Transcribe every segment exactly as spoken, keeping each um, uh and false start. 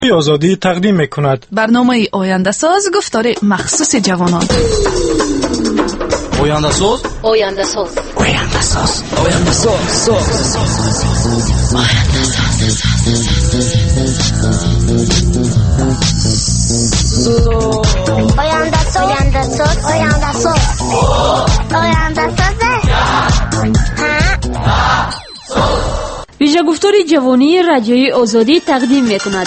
آزادی تقدیم میکند. برنامه آینده ساز گفتار مخصوص جوانان. آینده ساز آینده ساز آینده ساز آینده ساز آینده ساز آینده ساز آینده ساز آینده ساز ویژه گفتار جوانی رادیوی آزادی تقدیم میکند.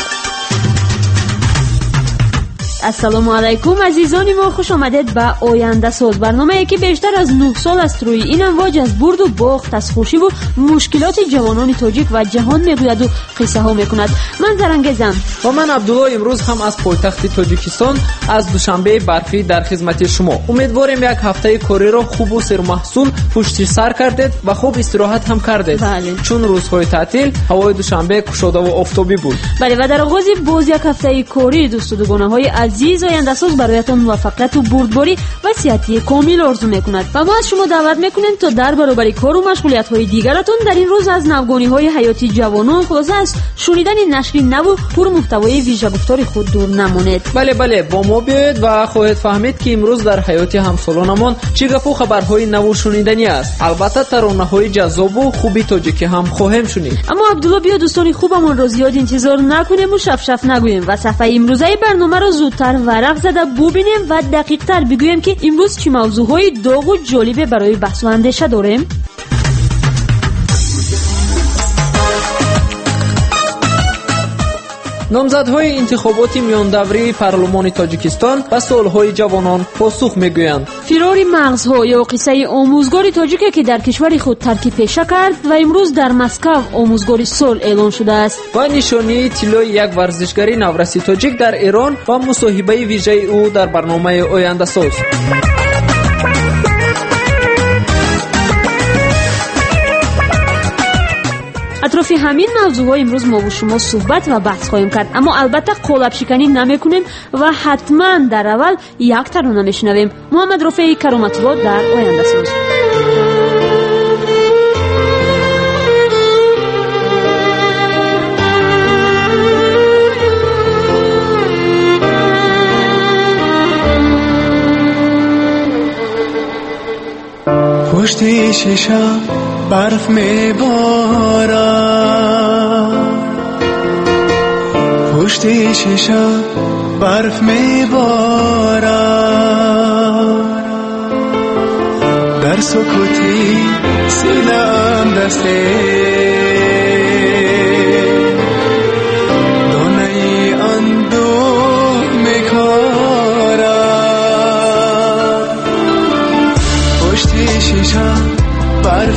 السلام علیکم عزیزان ما، خوش آمدید به آینده ساز، برنامه‌ای که بیشتر از نه سال است روی این امواج از برد و باخت، از خوشی و مشکلات جوانان تاجیک و جهان میگوید و قصه ها میکند. من زرنگزم و من عبدالله امروز هم از پایتخت تاجیکستان از دوشنبه برفی در خدمت شما. امیدواریم یک هفته کاری را خوب و سرمحصول پشت سر کردید و خوب استراحت هم کردید. بله. چون روزهای تعطیل هوای دوشنبه گشاده و آفتابی بود. بله، و در آغاز باز یک هفته کاری دوست و دوگانه‌های عزیز آینده ساز برایتان موفقیت و بردباری و صحتی کامل آرزو میکند و ما از شما دعوت میکنیم تا در برابر کار و مشغولیت‌های دیگرتون در این روز از نوگانی‌های حیاتی جوانان خلاصه از شنیدن نشر نو و پر محتوای ویژه گفتار خود دور نمانید. بله بله با ما بیاید و خواهید فهمید که امروز در حیات همسالانمان چه گپ و خبرهای نو شنیدنی است. البته ترانه‌های جذاب و خوبی تاجیکی هم خواهیم شنید. اما عبدالله بیا دوستان خوبمون را زیاد انتظار نکنیم و شف شف نگوییم و صفحه امروزه برنامه را زودتر ورق زده ببینیم و دقیق تر بگویم که امروز چه موضوعهای داغ و جالب برای بحث و اندیشه داریم. نامزدهای انتخابات میاندوری پارلمان تاجیکستان و سالهای جوانان پاسخ میگویند. فرار مغزها یا قصه آموزگار تاجیک که در کشور خود ترکیب پیشه کرد و امروز در مسکو آموزگار سال اعلان شده است. و نشانی طلای یک ورزشکاری نورسی تاجیک در ایران و مصاحبه ویژه او در برنامه آینده ساز. اطراف همین موضوعها امروز ما و شما صحبت و بحث خواهیم کرد، اما البته قالب شکنی نمی کنیم و حتما در اول یک ترانه میشنویم. محمد رفیعی کرامت‌الله در آینده ساز. پشت شیشه برف میبارد، پشت شیشه برف میبارد، در سکوتی سینه‌ام دسته دانه اندوه میکارد، پشت شیشه برف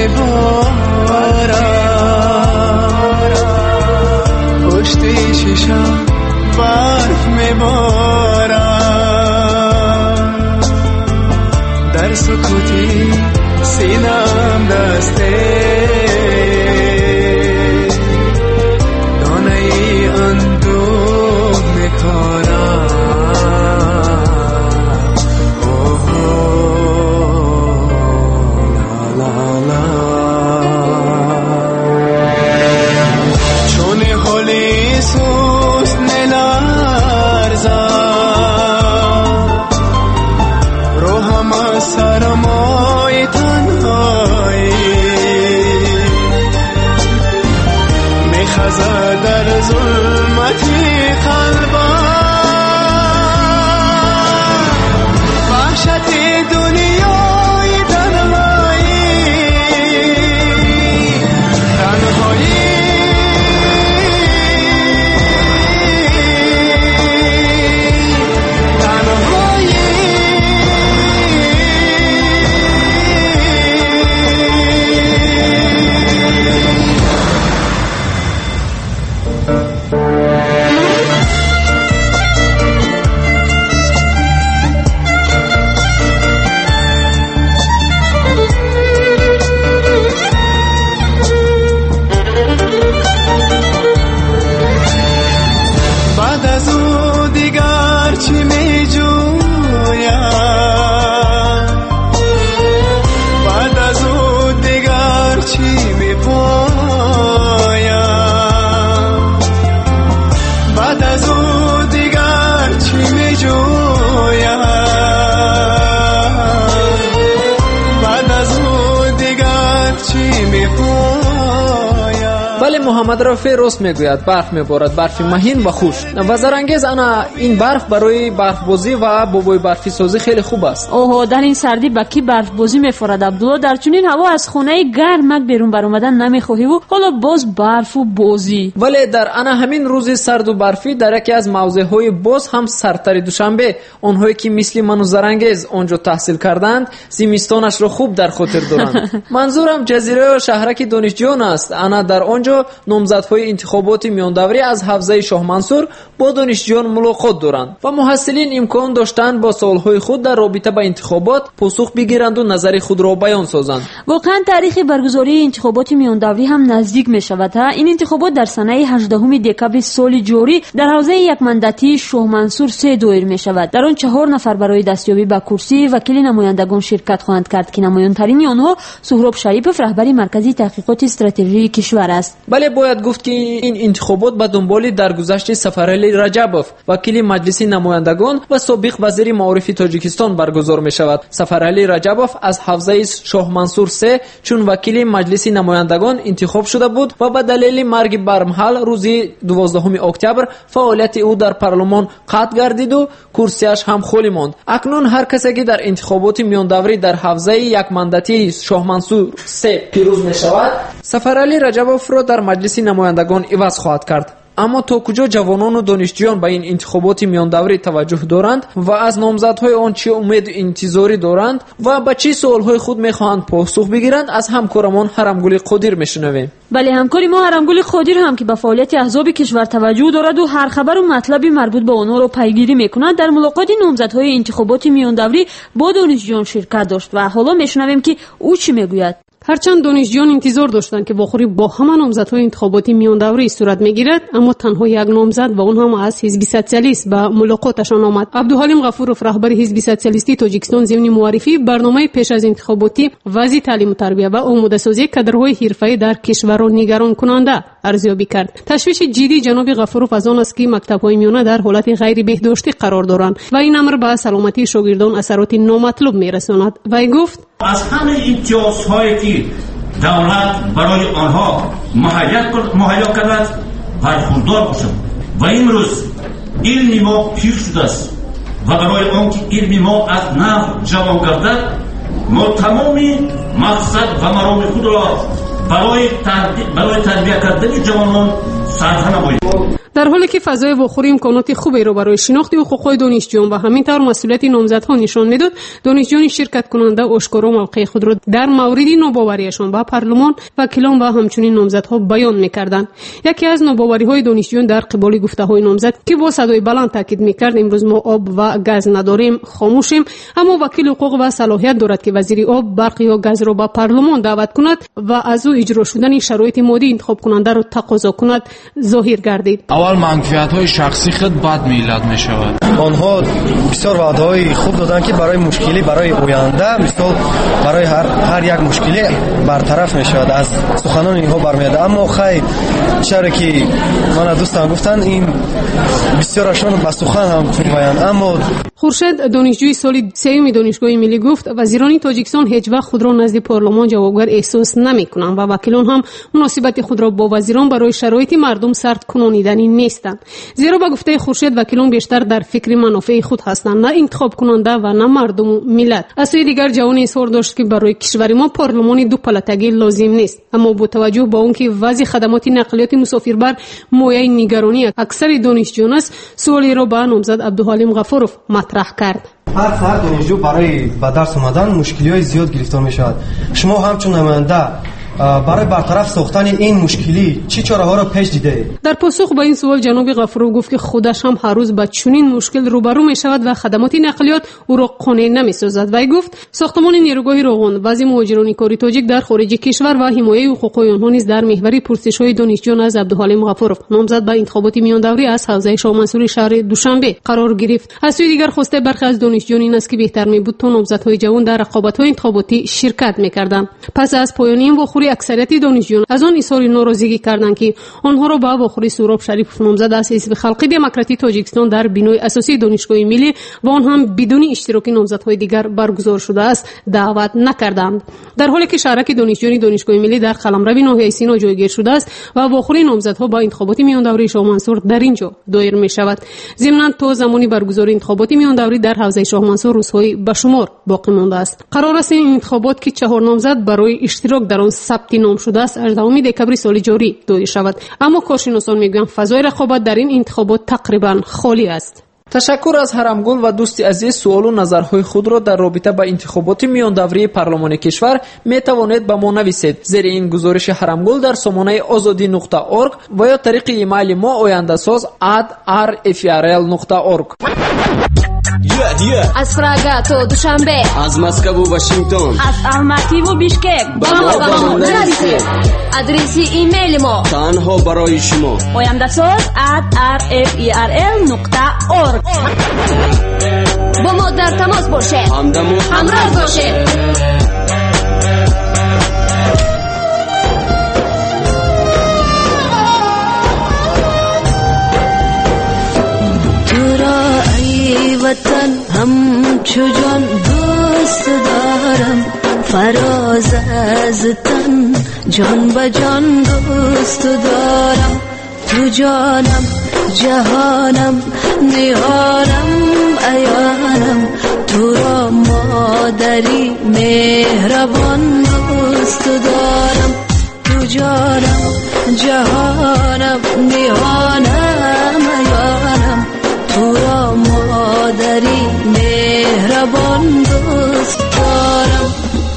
میبارد، پشت شیشه برف میبارد، در سکوتی سینه‌ام دسته دانه اندوه میکارد. سرمای تنهایی محمد رفیع راست میگوید، برف میبارد، برف مهین و خوش و زرانگیز. انا این برف برای برف بازی و بابای برفی سازی خیلی خوب است. اوه، در این سردی با کی برف بازی میفرد عبدالله؟ در چنین هوا از خونه گرمک بیرون بر اومدن نمیخواهی و حالا باز برف و بازی. ولی در انا همین روز سرد و برفی در یکی از موضع‌های باز هم سرتر دوشنبه، اونهایی که مثل من و زرانگیز اونجا تحصیل کردند زمستانش رو خوب در خاطر دارند. منظورم جزیره و شهرک دانشجویان است. انا در آنجا نامزدهای انتخابات میاندوری از حوزه شاه منصور با دانشجویان ملاقات دارند و محصلین امکان داشتند با سوالهای خود در رابطه با انتخابات پاسخ بگیرند و نظر خود را بیان سازند. واقعا تاریخ برگزاری انتخابات میاندوری هم نزدیک می شود. این انتخابات در سنه هجدهم دکبر سال جاری در حوزه یک مندتی شاه منصور سه دایر می شود. در آن چهار نفر برای دستیابی به کرسی وکیل نمایندگان شرکت خواهند کرد که نمایانترین آنها سهراب شریفов رهبر مرکزی تحقیقات استراتژی کشور است. بله، باید گفت که این انتخابات به دنبال درگذشت سفرعلی رجبov وکیل مجلس نمایندگان و سابق وزیر معارف تاجیکستان برگزار می شود. سفرعلی رجبov از حوزه شاه منصور سه چون وکیل مجلس نمایندگان انتخاب شده بود و به دلیل مرگ برمحل روز دوازدهم اکتبر فعالیت او در پارلمان قطع گردید و کرسیش هم خالی ماند. اکنون هر کسی که در انتخابات میاندوری در حوزه یک مندتی شاه منصور سه پیروز می شود، سفرعلی رجبov را در مجلس نمایندگان عوض خواهد کرد. اما تا کجا جوانان و دانشجویان به این انتخابات میاندوری توجه دارند و از نامزدهای آن چه امید انتظاری دارند و به چه سوالهای خود میخواهند پاسخ بگیرند، از همکارمان حرمگل قادر میشنویم. بله، همکاری ما حرمگل قادر هم که به فعالیت احزاب کشور توجه دارد و هر خبر و مطلبی مربوط به آنها را پیگیری میکند، در ملاقات نامزدهای انتخابات میاندوری با دانشجویان شرکت داشت و حالا میشنویم که او چی میگوید. هرچند دانشجویان انتظار داشتند که واخوری با همه نامزدهای انتخاباتی میاندوری صورت میگیرد، اما تنها یک نامزد و اون هم از حزب سوسیالیست به ملاقاتشان آمد. عبدالحلیم غفورov رهبر حزب سوسیالیستی تاجیکستان ضمن معرفی برنامه پیش از انتخاباتی وزیر تعلیم و تربیت و آماده سازی کادرهای حرفه‌ای در کشور را نگران کننده ارزیابی کرد. تشویش جدی جناب غفورov از آن است که مکتب‌های میانه در حالت غیر بهداشتی قرار دارند و این امر به سلامتی شاگردان اثرات نامطلوب میرساند. وی گفت از همه امتیازهایی که دولت برای آنها مهیا کرد برخوردار باشم و امروز علم ما پیر شده است و برای آنکه علم ما از نو جوان گردد ما تمام مقصد و مرام خود را برای برای تربیت کردن جوانان سرزنه باید. در حالی که فضای واخوری امکانات خوبی را برای شناخت حقوق دانشجویان و همینطور مسئولیت نامزدها نشان میداد، دانشجویان شرکت کننده آشکارا موقع خود را در مورد ناباوریشان با پارلمان، وکیلان و همچنین نامزدها بیان میکردند. یکی از ناباوری‌های دانشجویان در قبال گفته‌های نامزد که با صدای بلند تاکید میکرد امروز ما آب و گاز نداریم، خاموشیم، اما وکیل حقوق و صلاحیت دارد که وزیر آب، برق یا گاز را به پارلمان دعوت کند و از او اجرا شدن شرایط مادی انتخاب کننده را تقاضا کند ظاهر گردید. اول منفعت‌های شخصی خود بعد میلاد میشود. آنها بسیار وعده‌های خوب دادند که برای مشکلی برای آینده، مثلا برای هر هر یک مشکلی برطرف میشود، از سخنان اینها برمیاد. اما خیر چرا که من دوستان گفتن این بسیارشون به سخن هم میگویند. اما خورشید دانشجوی سال سوم دانشگاه ملی گفت وزیران تاجیکستان هیچ وقت خود را نزد پارلمان جوابگر احساس نمی‌کنند و وکیلان هم مناسبت خود را با وزیران برای شرایط مردم سرد کنانیدنی نیستند. زیرا با گفته خورشید وکیلان بیشتر در فکر منافع خود هستند، نه انتخاب کننده و نه مردم و ملت. از سوی دیگر جوان اظهار داشت که برای کشور ما پارلمان دو پلتگی لازم نیست، اما با توجه به آنکه وضع خدمات نقلیات مسافربر مایه نگرانی اکثر دانشجویان است، سوالی را به نامزد عبدالحلیم غفورov مطرح کرد. هر فرد دانشجو برای به درس اومدن مشکلی‌های زیاد گرفتار می‌شود. شما همچون نماینده برای برطرف ساختن این مشکلی چه چاره‌ها را پیش دیده؟ در پاسخ به این سوال جناب غفورov گفت که خودش هم هر روز با چنین مشکل روبرو می‌شود و خدمات نقلیات او را قانع نمی‌سازد. وی گفت ساختمان نیروگاه روغن، وضع مهاجران کاری تاجیک در خارج کشور و حمایت حقوق آنها نیز در محور پرسش‌های دانشجویان از عبدالحلیم غفورov نامزد به انتخابات میاندوری از حوزه شاه منصور شهر دوشنبه قرار گرفت. از سوی دیگر خواسته برخی از دانشجویان این است که بهتر می‌بود تا نامزدهای جوان در رقابت‌های انتخاباتی شرکت می‌کردند. پس از پایان این واخوری ولی اکثریت دانشجویان از آن اظهار ناراضگی کردند که آنها را به واخوری سهراب شریف نامزد از حزب خلقی دموکراتی تاجیکستان در بینای اساسی دانشگاه ملی و آن هم بدون اشتراک نامزدهای دیگر برگزار شده است دعوت نکردند. در حالی که شهرک دانشجویان دانشگاه ملی در قلمرو ناحیه سینا جایگیر شده است و واخوری نامزدها با انتخابات میان دوره شاه منصور در اینجا دایر می شود. ضمن تا زمانی برگزاری انتخابات میان دوره در حوزه شاه منصور روزهای به شمار باقی مانده است. قرار است این انتخابات که چهار نامزد برای اشتراک در آن ثبت نام شده است هجدهم دکبر سال جاری دایر شود، اما کارشناسان میگویند فضای رقابت در این انتخابات تقریبا خالی است. تشکر از حرمگل و دوست عزیز. سوال و نظرهای خود را در رابطه با انتخابات میان دوره پارلمان کشور می توانید به ما نویسید زیر این گزارش حرمگل در سامانه آزادی نقطه اورگ و یا طریق ایمیل ما آینده‌ساز ات آر اف ار ال نقطه اورگ. از پراگا تا دوشنبه، از مسکو و واشنگتن، از الماتی و بیشکک با ما با ما نویسید. آدرس ایمیل ما تنها برای شما آینده‌ساز ات آر اف ار ال نقطه اورگ. با ما در تماس باشید، همراه باشید. وطن همچو جان دوست دارم، فراز از تن جان به جان دوست دارم. تو جانم جهانم نهانم عیانم، تو را مادری مهربان دوست دارم. تو جانم جهانم نهانم عیانم، تو را مادری مهربان دوست دارم.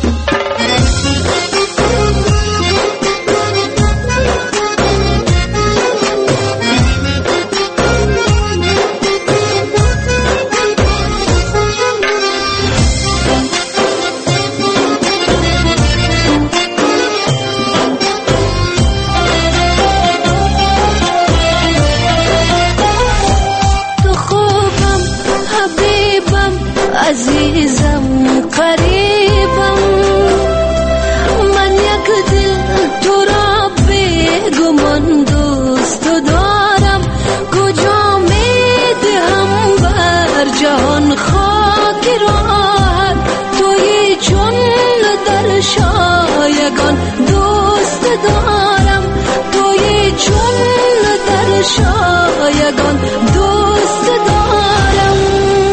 عزیزم قریبم، من یک دل تو را بیگمان دوست دارم. کجا میدهم بر جهان خاک راحت، توی چون در شایگان دوست دارم. توی چون در شایگان دوست دارم.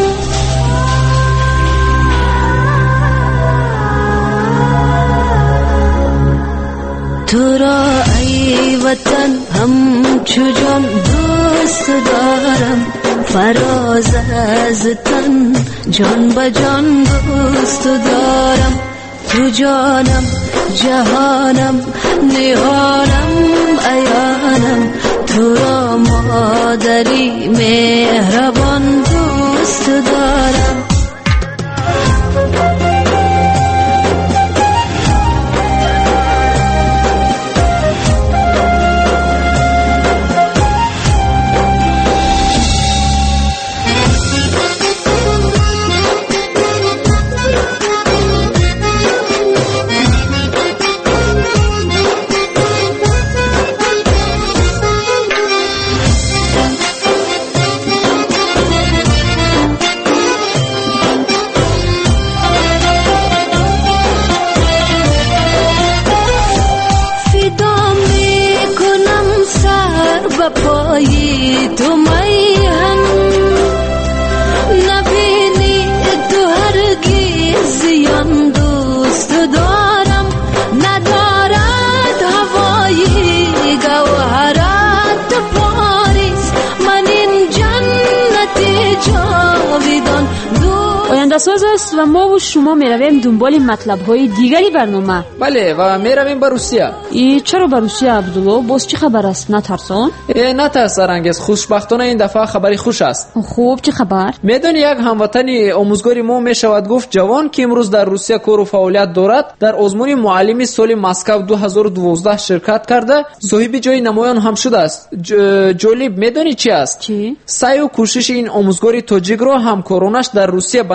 تو را ای وطن همچو جان دوست دارم، فراز از تن جان به جان دوست دارم. تو جانم جهانم نهانم عیانم، تو را مادری مهربان دوست دارم. پایی تو میهن نبینی تو هرگز زیان دوست دارم. ندارد هوایی گوهرات پاریس، من این جنت جاویدان آینده‌ساز است و ما و شما میرویم دنبال مطلب‌های دیگری برنامه. بله و میرویم به روسیه. ای چرا به روسیه عبدالله؟ باز چه خبر است؟ نترسان؟ نه ترسانگیز، خوشبختانه این دفعه خبری خوش است. خوب چه خبر؟ میدونی یک هموطن آموزگار ما میشود گفت جوان که امروز در روسیه کار و فعالیت دارد در آزمون معلمی سال مسکو دو هزار و دوازده شرکت کرده، صاحب جای نمایان هم شده است. ج... جالب میدونی چی است؟ چی؟ سعی و کوشش این آموزگار تاجیک را همکارانش در روسیه به نظر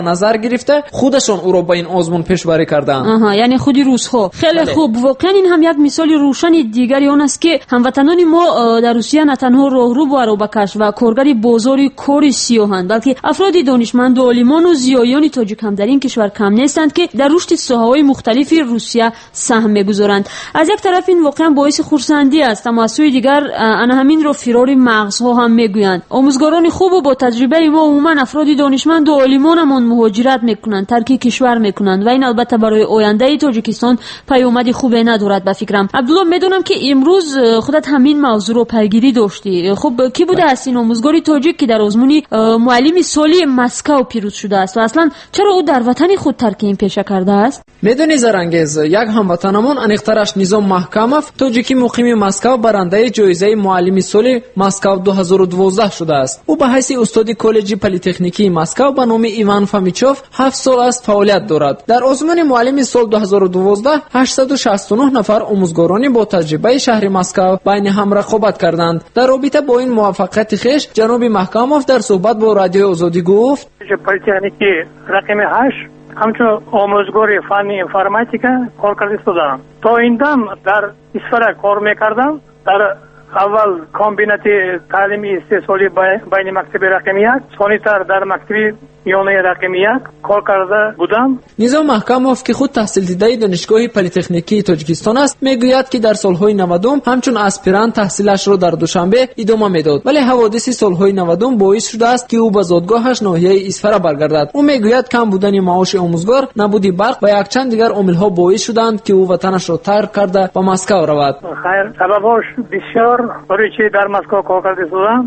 گرفته خودشان او را به این آزمون پیشبری کردند. آها، یعنی خودی روس‌ها. خیلی بله. خوب. واقعا این هم یک مثال روشن دیگری آن است که هموطنان ما در روسیه نه تنها راهرو و روبکش و کارگر بازار کار سیاهند، بلکه افراد دانشمند و عالمان و زیایان تاجیک هم در این کشور کم نیستند که در رشد ساحه‌های مختلف روسیه سهم می‌گذارند. از یک طرف این واقعا باعث خرسندی است، اما از سوی دیگر آن همین را فرار مغزها هم میگویند. آموزگاران خوب و با تجربه ما عموما افراد دانشمند و عالمانمان مهاجرت میکنند، ترک کشور میکنند و این البته برای آینده تاجیکستان پیامد خوبی ندارد به فکرم. عبدالله، میدونم که امروز خودت همین موضوع رو پیگیری داشتی. خب کی بوده است این آموزگاری تاجیک که در آزمون معلم سالی مسکو پیروز شده است و اصلا چرا او در وطن خود ترک این پیشه کرده است؟ میدونی زرانگیز، یک هموطنمون انیخترش نظام محکمов تاجیکی مقیم مسکو برنده جایزه معلم سالی مسکو دو هزار و دوازده شده است. او به حیث استاد کالج پلی‌تکنیکی مسکو به نام ایوان فامیچوف هفت سال است فعالیت دارد. در آزمون معلم سال دو هزار و دوازده هشتصد و شصت و نه نفر آموزگاران با تجربه شهر مسکو بین هم رقابت کردند. در رابطه با این موفقیت خویش جناب محکمов در صحبت با رادیو آزادی گفت: پلی‌تکنیکی رقم هشت همچون آموزگار فن انفرماتیکا کار کرده بودم. تا این دم در اسفر کار میکردم. در اول کامبینات تعلیمی سه سالی بین مکتب رقم یک، ثانی‌تر در مکتب میانه رقم یک کار کرده بودم. نظام محکمов که خود تحصیل دیده دانشگاه پلی‌تکنیکی تاجیکستان است میگوید که در سالهای نود همچون اسپیرانت تحصیلش را در دوشنبه ادامه میداد، ولی حوادث سالهای نود باعث شده است که او به زادگاهش ناحیه اسفر برگردد. او میگوید کم بودن معاش آموزگار، نبودی برق و یک چند دیگر عامل‌ها باعث شدند که او وطنش را ترک کرده به مسکو رود. خیر، سببش بسیار برای چی در مسکو کار کرده بودم.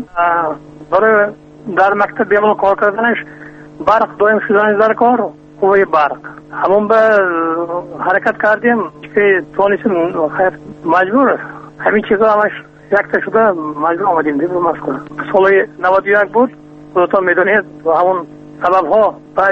برای در مکتب بیمال کار کردنش برق دویم شدن در کار قوه برق همون به حرکت کردیم که تونستیم. خیر مجبور همین چیزا همش یک تا شده مجبور آمدیم دیگه مسکو. سال نود و یک بود خودتان میدونید و همون سبب ها بعد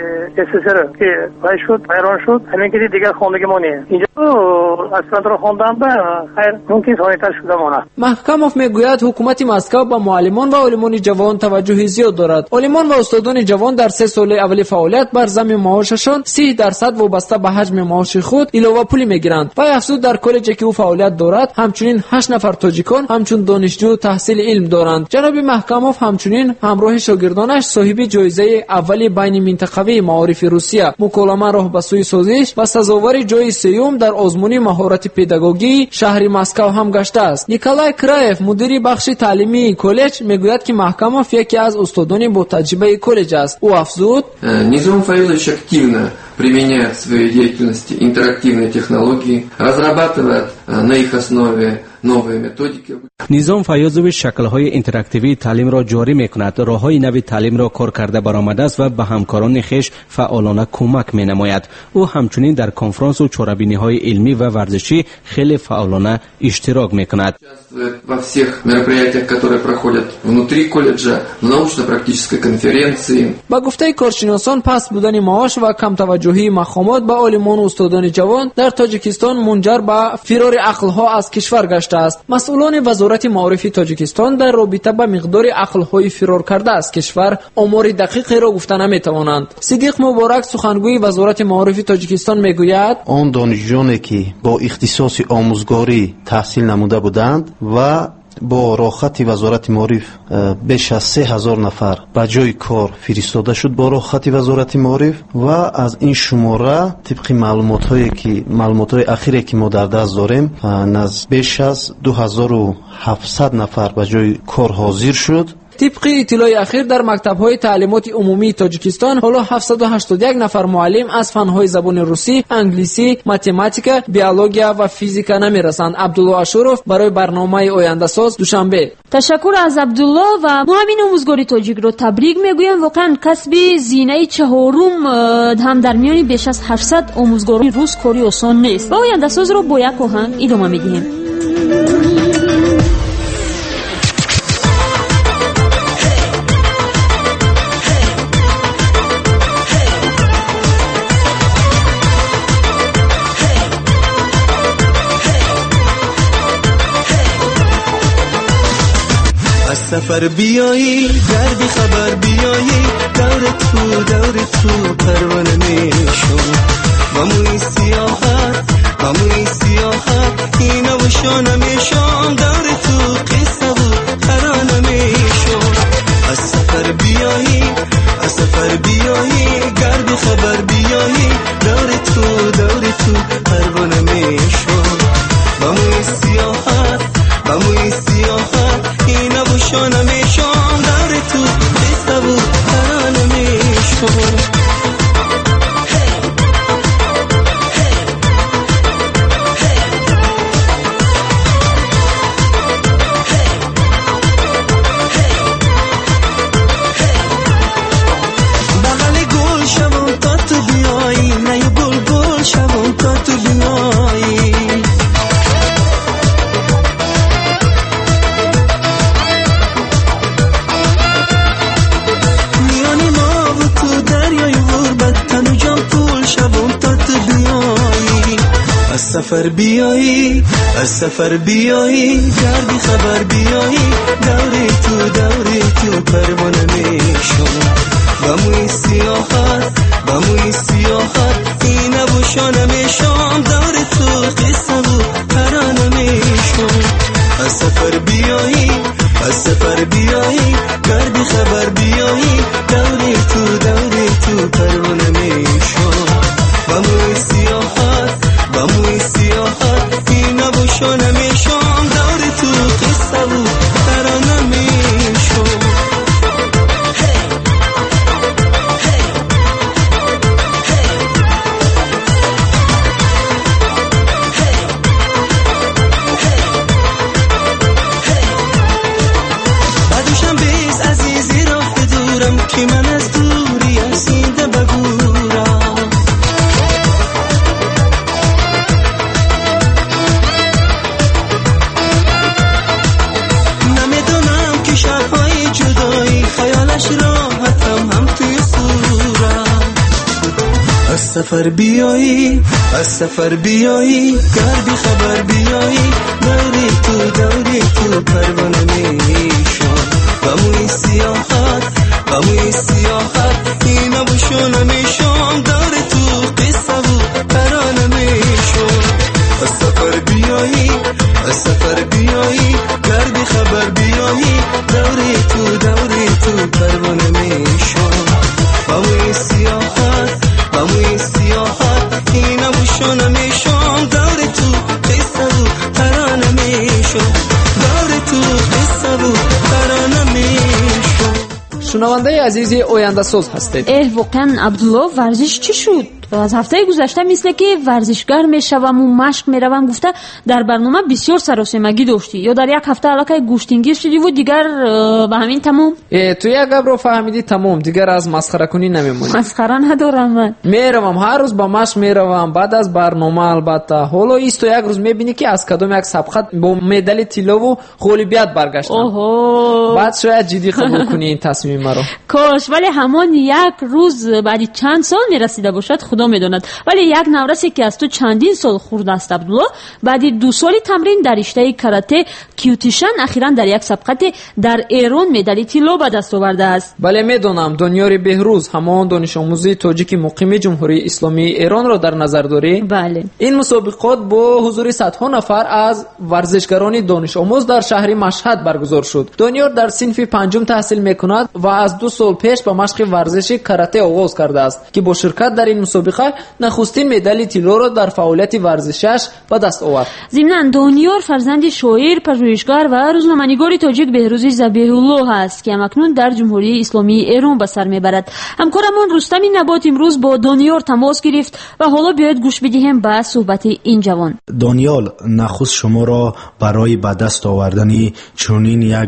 اسسر که باید شد ایران شد همین که دیگر خواندگی ما نیست. اینجا اسپرانت رو خواندم به خیر ممکن سانیتر شده مانه. محکمов میگوید حکومت مسکو با معلمان و عالمان جوان توجه زیاد دارد. عالمان و استادان جوان در سه سال اول فعالیت بر ضمن معاششان سی درصد وابسته به حجم معاش خود علاوه پولی میگیرند. و افزود در کالجی که او فعالیت دارد همچنین هشت نفر تاجیکان همچون دانشجو تحصیل علم دارند. جناب محکمov همچنین همراه شاگردانش صاحب جایزه اولی بین منطقوی معارف روسیه مکالمه راه به سوی سازش و سزاوار جای سیوم در آزمون مهارت پداگوژی شهر مسکو هم گشته است. نیکولای کرایف مدیر بخش تعلیمی کالج میگوید که محکمov یکی از استادان با تجربه کالج است. او افزود: Низом Фаилович активно применяет в своей деятельности интерактивные технологии, разрабатывает на их основе новые методики. نظام فیاضویچ شکل‌های اینتراکتیوی تعلیم را جاری می‌کند، راه‌های نوی تعلیم را کار کرده برآمده است و به همکاران خویش فعالانه کمک می‌نماید. او همچنین در کنفرانس و چهاربینی‌های علمی و ورزشی خیلی فعالانه اشتراک می‌کند. Во всех мероприятиях, которые проходят внутри колледжа, в научно-практической конференции. با گفته کارشناسان پس بودن معاش و کم توجهی مقامات به عالمان و استادان جوان در تاجیکستان منجر به فرار عقل‌ها از کشور گشته است. مسئولان وزارت معارف تاجیکستان در رابطه با مقدار عقل‌های فرار کرده از کشور آمار دقیقی را گفته نمی‌توانند. صدیق مبارک سخنگوی وزارت معارف تاجیکستان میگوید: آن دانشجویانی که با اختصاص آموزگاری تحصیل نموده بودند و با راهخط وزارت معارف بیش از سه هزار نفر به جای کار فرستاده شد با راهخط وزارت معارف و از این شماره طبق معلومات هایی که معلومات های اخیری که ما در دست داریم نزد بیش از دو هزار و هفتصد نفر به جای کار حاضر شد. طبق اطلاع اخیر در مکتب‌های تعلیمات عمومی تاجیکستان حالا هفتصد و هشتاد و یک نفر معلم از فن‌های زبان روسی، انگلیسی، متماتیکا، بیولوژیا و فیزیکا نمی‌رسند. عبدالله اشورов برای برنامه آینده ساز دوشنبه. تشکر از عبدالله و ما همین آموزگاری تاجیک رو تبریک میگویم. واقعا کسب زینه چهارم هم در میان بیش از هشتصد آموزگاران روس کاری آسان نیست. و آینده ساز رو با یک آهنگ ادامه میدیم. سفر بیایی گردی خبر بیایی دور تو دور تو پروانه میشم با موی سیاحت با موی سیاحت اینا و شانه میشم دور تو قصه و ترانه میشم از سفر بیایی از سفر بیایی گردی خبر بیایی دور تو دور تو پروانه میشم با موی سیاحت با موی سیاحت اینا و شانه میشم دور تو قصه و ترانه میشم سفر بیایی از سفر بیایی گردی خبر بیایی دوری تو دوری تو پروانه میشم با موی سیاحت با موی سیاحت اینه و شانه میشم دور تو قصه و ترانه میشم از سفر بیایی از سفر بیایی گردی خبر بیایی دوری تو دوری تو پروانه میشم با موی سیاحت با موی سیاحت اینا و شانه میشم دور تو قصه و ترانه میشم بعدشم بیز عزیزی راه دورم که من از دوری اسیده بگورم از سفر بیایی از سفر بیایی گردی خبر بیایی دوری تو دوری تو پروانه میشم با موی سیاحت با موی سیاحت اینا بشونه میشم دور تو قصه و ترانه میشم از سفر بیایی از سفر بیایی گردی خبر بیایی دوری تو دوری تو پروانه میشم با موی سیاحت با موی سیاحت اینا بشونه میشم دور تو قصه و ترانه میشم دور تو قصه و ترانه میشم. شنونده عزیزی آینده ساز هستید. اه واقعا عبدالله ورزش چی شد؟ از هفته گذشته مثل که ورزشگر میشوم و مشق میروم گفته در برنامه بسیار سراسیمگی داشتی یا در یک هفته علاقه گوشتینگیر شدی و دیگر به همین تمام؟ تو یک گپ رو فهمیدی تمام، دیگر از مسخره کنی نمیمونی. مسخره ندارم من. میروم هر روز با مشق میروم بعد از برنامه البته. حالا ایست تو یک روز میبینی که از کدام یک سبقت با مدال طلا و غالبیت برگشتم. اوه. بعد شاید جدی قبول کنی این تصمیم مرا. کاش، ولی همان یک روز بعد چند سال میرسیده باشد خدا میداند. ولی یک نورسی که از تو چندین سال خورده است عبدالله، بعد دو سالی تمرین در رشته کاراته کیوتیشن اخیراً در یک سبقت در ایران مدال طلا به دست آورده است. بله میدونم. دنیار بهروز همان دانش آموزی تاجیک مقیم جمهوری اسلامی ایران را در نظر داری؟ بله. این مسابقات با حضور صدها نفر از ورزشکاران دانش آموز در شهر مشهد برگزار شد. دنیار در صنف پنجم تحصیل میکند و از دو سال پیش به مشق ورزش کاراته آغاز کرده است که با شرکت در این مسابقه نخستین مدال طلا را در فعالیت ورزشش به دست آورد. ضمناً دنیار فرزند شاعر، پژوهشگر و روزنامه‌نگار تاجیک بهروز ذبیح الله است که همکنون در جمهوری اسلامی ایران به سر میبرد. همکارمان رستم نبات امروز با دنیار تماس گرفت و حالا بیاید گوش بدهیم به صحبت این جوان. دانیال، نخست شما را برای به دست آوردن چنین یک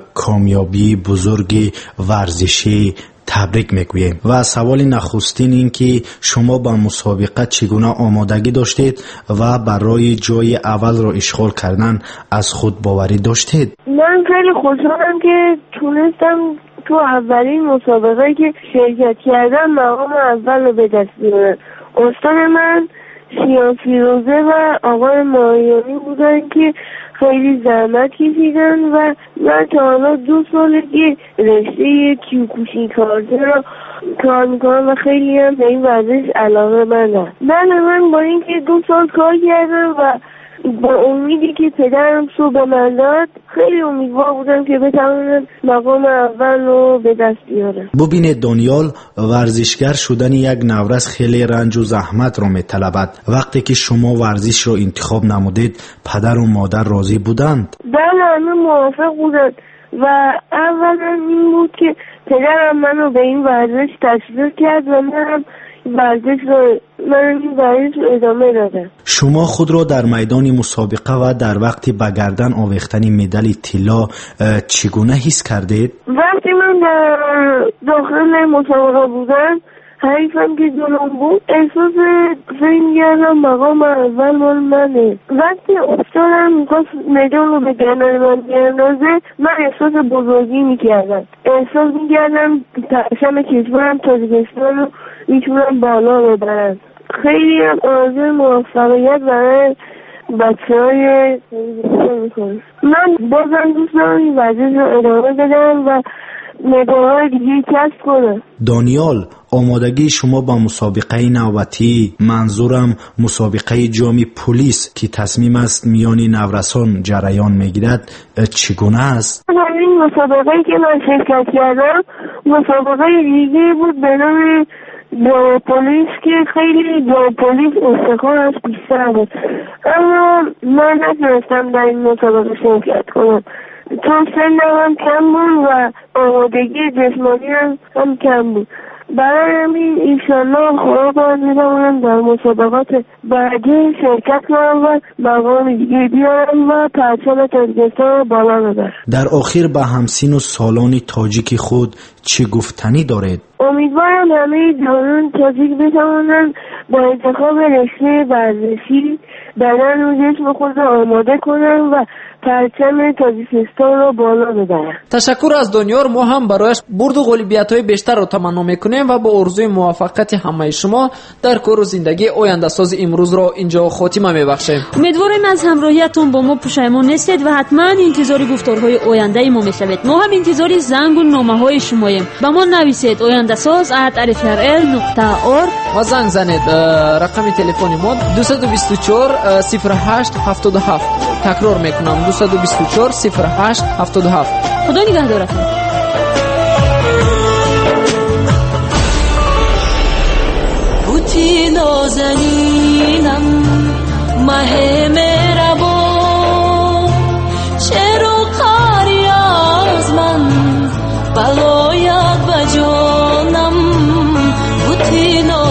کامیابی بزرگ ورزشی تبریک میگوییم و سوال نخستین این که شما با مسابقه چگونه آمادگی داشتید و برای جای اول را اشغال کردن از خود باوری داشتید؟ من خیلی خوشحالم که تونستم تو اولین مسابقه که شرکت کردم مقام اول رو به دست بیارم. استاد من شیان فیروزه و آقای مایانی بودن که خیلی زحمت کشیدن و من تا حالا دو ساله که رشته کیوکوشین کارته رو کار میکنم و خیلی هم به این ورزش علاقه مندم. بله من با اینکه دو سال کار کردم و با امیدی که پدرم صبح به من داد خیلی امیدوار بودم که بتوانم مقام اول رو به دست بیارم. ببینید دانیال، ورزشگر شدن یک نورس خیلی رنج و زحمت را میطلبد. وقتی که شما ورزش را انتخاب نمودید پدر و مادر راضی بودند؟ بله همه موافق بودند و اولا این بود که پدرم منو به این ورزش تشویق کرد و منم ورزش رو من این ورزش رو ادامه دادم. شما خود را در میدان مسابقه و در وقت به گردن آویختن مدال طلا چگونه حس کردید؟ وقتی من در داخل مسابقه بودم حریفم که جلوم بود احساس فکر کردم مقام اول مال منه. وقتی افتادم میخواست مدال رو به گردن من بیاندازه من احساس بزرگی میکردم. احساس میکردم پرچم کشورم تاجیکستان رو میتونم بالا ببرم. خیلی هم آرزوی موفقیت برای بچه های میکنم. من بازم دوست دارم این ورزش رو ادامه بدم و مدال‌های دیگه کسب کنم. دانیال، آمادگی شما با مسابقه نوبتی، منظورم مسابقه جام پلیس که تصمیم است میان نورسان جریان میگیرد، چگونه است؟ این مسابقه که من شرکت کردم مسابقه دیگه بود به نام جام پلیس که خیلی جام پلیس استخوان از بیشتر بود، اما من نتونستم در این مسابقه شرکت کنم چون سنم هم کم بود و آمادگی جسمانی هم, هم کم بود. برای همین ایشالله خدا باید میدونم در مسابقات بعدی شرکت کنم و مقام دیگه بیارم و پرچم تاجیکستان رو بالا ببرم. در آخر به همسین و سالان تاجیک خود چه گفتنی دارید؟ امیدوارم همه جوانان تاجیک بتوانند با انتخاب رشته ورزشی بدن و جسم خود را آماده کنند و پرچم تاجیکستان را بالا ببرند. تشکر از دانیال. ما هم برایش برد و غالبیت‌های بیشتر را تمنا می‌کنیم و با آرزوی موفقیت همه شما در کار و زندگی آینده ساز امروز را اینجا خاتمه می‌بخشیم. امیدواریم از همراهیتون با ما پشیمان نیستید و حتما انتظار گفتارهای آینده ما می‌شوید. ما هم انتظار زنگ و نامه‌های شماییم. با ما نویسید آینده ساز ات ار اف ار ال نقطه اورگ و زنگ زنید. رقم تلفن ما دو دو چهار صفر هشت هفت هفت. تکرار میکنم دو دو چهار صفر هشت هفت هفت. خدا نگهدارتون. بوتی نازنینم ماه مهربان چرا کاری از من بلاید به جانم بوتی